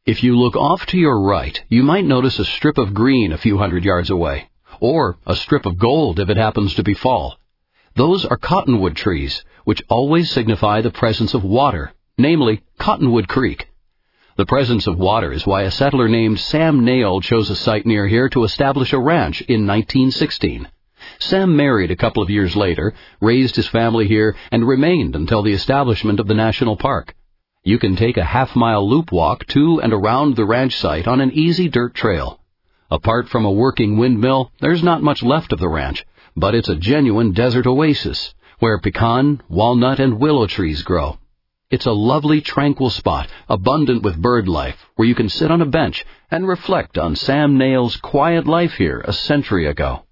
If you look off to your right, you might notice a strip of green a few hundred yards away, or a strip of gold if it happens to be fall. Those are cottonwood trees, which always signify the presence of water, namely Cottonwood Creek. The presence of water is why a settler named Sam Nail chose a site near here to establish a ranch in 1916. Sam married a couple of years later, raised his family here, and remained until the establishment of the national park. You can take a half-mile loop walk to and around the ranch site on an easy dirt trail. Apart from a working windmill, there's not much left of the ranch, but it's a genuine desert oasis, where pecan, walnut, and willow trees grow. It's a lovely, tranquil spot, abundant with bird life, where you can sit on a bench and reflect on Sam Nail's quiet life here a century ago.